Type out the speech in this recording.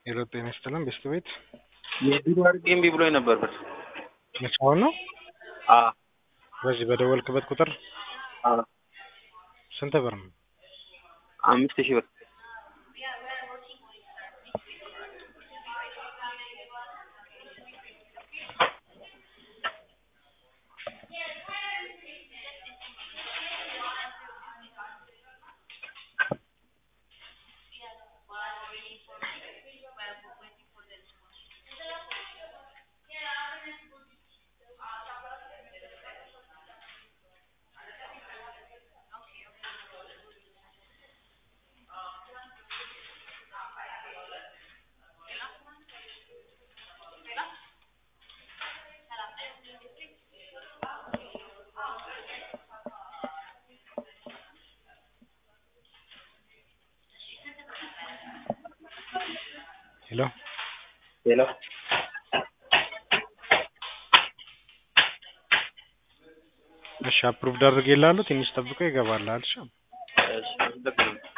ሄሎ ጤና ይስጥልን ቤስት ቤት የቢሮ አድርጌ እምቢ ብሎኝ ነበር ብር። መቻውን ነው አ በዚህ በደወልክበት ቁጥር አ ስንት ብር ነው? 5000 ብር። ሄሎ ሄሎ እሺ አፕሩቭድ አድርጌልሃለሁ። ትንሽ ጠብቀው ይገባልሃል። እሺ እሺ